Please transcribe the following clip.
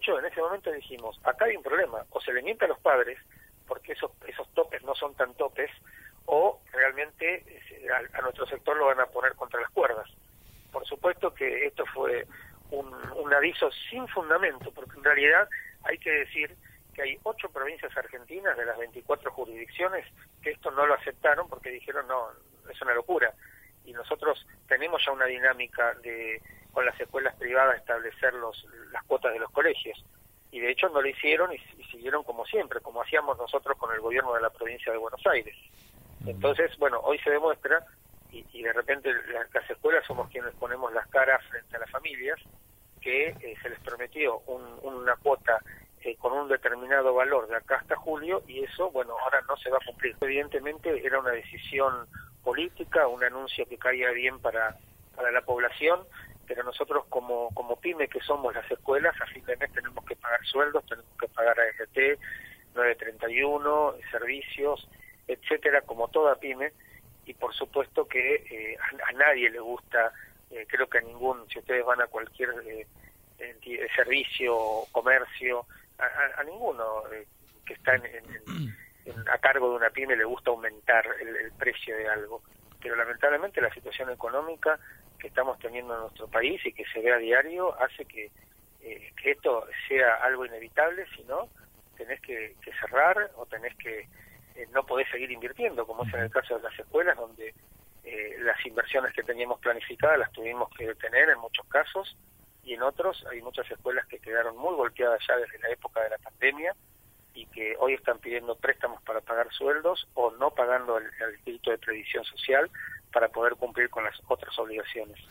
hecho, en ese momento dijimos, acá hay un problema, o se le miente a los padres, porque esos topes no son tan topes, o realmente a nuestro sector lo van a poner contra las cuerdas. Por supuesto que esto fue un aviso sin fundamento, porque en realidad hay que decir que hay 8 provincias argentinas de las 24 jurisdicciones que esto no lo aceptaron porque dijeron no, es una locura. Y nosotros tenemos ya una dinámica de con las escuelas privadas establecer las cuotas de los colegios. Y de hecho no lo hicieron y siguieron como siempre, como hacíamos nosotros con el gobierno de la provincia de Buenos Aires. Entonces, bueno, hoy se demuestra, y de repente las escuelas somos quienes ponemos las caras frente a las familias, que se les prometió una cuota con un determinado valor de acá hasta julio, y eso, bueno, ahora no se va a cumplir. Evidentemente era una decisión política, un anuncio que caía bien para la población, pero nosotros como pyme que somos las escuelas, a fin de mes tenemos que pagar sueldos, tenemos que pagar ART, 931, servicios, etcétera, como toda pyme, y por supuesto que a nadie le gusta, creo que a ningún, si ustedes van a cualquier servicio, comercio, a ninguno que está a cargo de una pyme le gusta aumentar el precio de algo, pero lamentablemente la situación económica que estamos teniendo en nuestro país y que se ve a diario hace que esto sea algo inevitable, si no, tenés que cerrar o tenés que no podés seguir invirtiendo, como es en el caso de las escuelas, donde las inversiones que teníamos planificadas las tuvimos que detener en muchos casos, y en otros hay muchas escuelas que quedaron muy golpeadas ya desde la época de la pandemia y que hoy están pidiendo préstamos para pagar sueldos o no pagando el crédito de previsión social para poder cumplir con las otras obligaciones.